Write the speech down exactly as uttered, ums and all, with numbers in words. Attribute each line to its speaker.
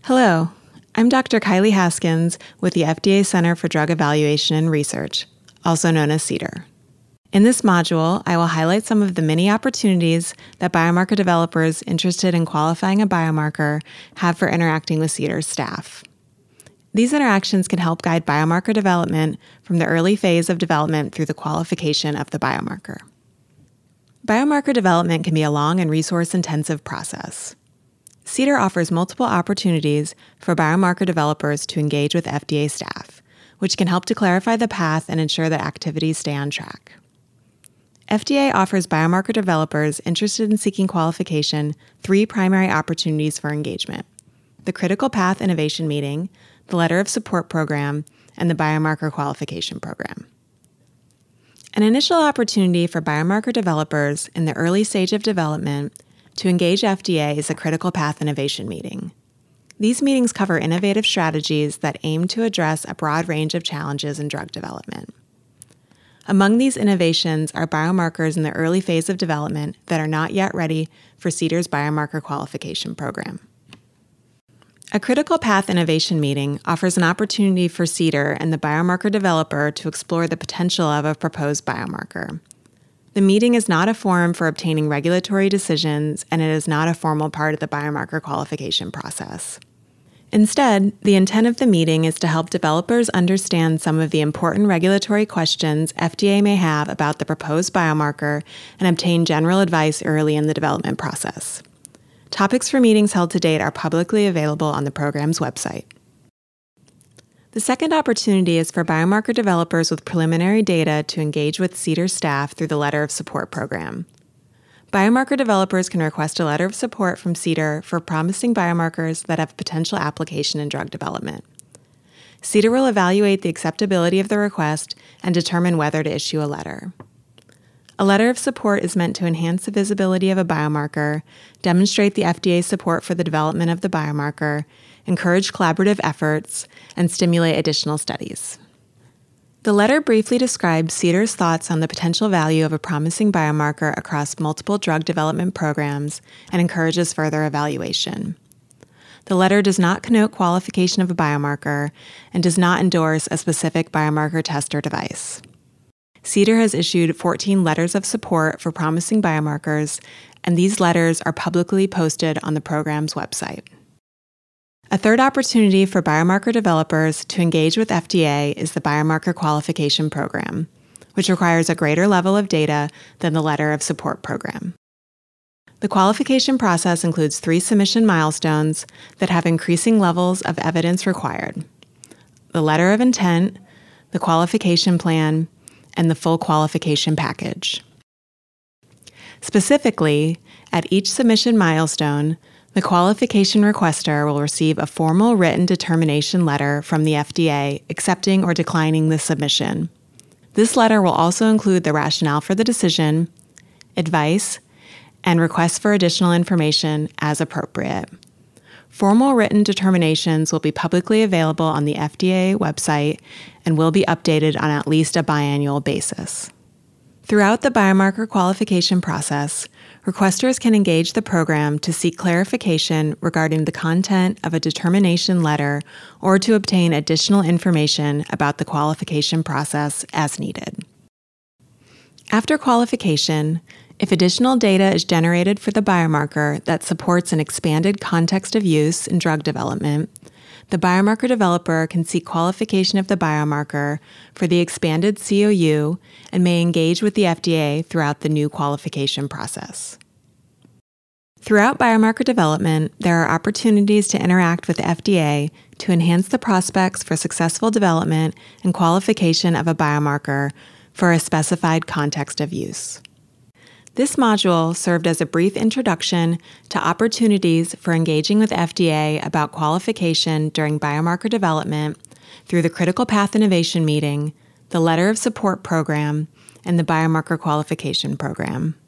Speaker 1: Hello, I'm Doctor Kylie Haskins with the F D A Center for Drug Evaluation and Research, also known as CDER. In this module, I will highlight some of the many opportunities that biomarker developers interested in qualifying a biomarker have for interacting with CDER's staff. These interactions can help guide biomarker development from the early phase of development through the qualification of the biomarker. Biomarker development can be a long and resource-intensive process. CDER offers multiple opportunities for biomarker developers to engage with F D A staff, which can help to clarify the path and ensure that activities stay on track. F D A offers biomarker developers interested in seeking qualification three primary opportunities for engagement: the Critical Path Innovation Meeting, the Letter of Support Program, and the Biomarker Qualification Program. An initial opportunity for biomarker developers in the early stage of development to engage F D A is a Critical Path Innovation Meeting. These meetings cover innovative strategies that aim to address a broad range of challenges in drug development. Among these innovations are biomarkers in the early phase of development that are not yet ready for CDER's Biomarker Qualification Program. A Critical Path Innovation Meeting offers an opportunity for CDER and the biomarker developer to explore the potential of a proposed biomarker. The meeting is not a forum for obtaining regulatory decisions, and it is not a formal part of the biomarker qualification process. Instead, the intent of the meeting is to help developers understand some of the important regulatory questions F D A may have about the proposed biomarker and obtain general advice early in the development process. Topics for meetings held to date are publicly available on the program's website. The second opportunity is for biomarker developers with preliminary data to engage with CDER staff through the Letter of Support Program. Biomarker developers can request a letter of support from CDER for promising biomarkers that have potential application in drug development. CDER will evaluate the acceptability of the request and determine whether to issue a letter. A letter of support is meant to enhance the visibility of a biomarker, demonstrate the F D A's support for the development of the biomarker, encourage collaborative efforts, and stimulate additional studies. The letter briefly describes CDER's thoughts on the potential value of a promising biomarker across multiple drug development programs and encourages further evaluation. The letter does not connote qualification of a biomarker and does not endorse a specific biomarker test or device. CDER has issued fourteen letters of support for promising biomarkers, and these letters are publicly posted on the program's website. A third opportunity for biomarker developers to engage with F D A is the Biomarker Qualification Program, which requires a greater level of data than the Letter of Support Program. The qualification process includes three submission milestones that have increasing levels of evidence required: the Letter of Intent, the Qualification Plan, and the full qualification package. Specifically, at each submission milestone, the qualification requester will receive a formal written determination letter from the F D A accepting or declining the submission. This letter will also include the rationale for the decision, advice, and requests for additional information as appropriate. Formal written determinations will be publicly available on the F D A website and will be updated on at least a biannual basis. Throughout the biomarker qualification process, requesters can engage the program to seek clarification regarding the content of a determination letter or to obtain additional information about the qualification process as needed. After qualification, if additional data is generated for the biomarker that supports an expanded context of use in drug development, the biomarker developer can seek qualification of the biomarker for the expanded C O U and may engage with the F D A throughout the new qualification process. Throughout biomarker development, there are opportunities to interact with the F D A to enhance the prospects for successful development and qualification of a biomarker for a specified context of use. This module served as a brief introduction to opportunities for engaging with F D A about qualification during biomarker development through the Critical Path Innovation Meeting, the Letter of Support Program, and the Biomarker Qualification Program.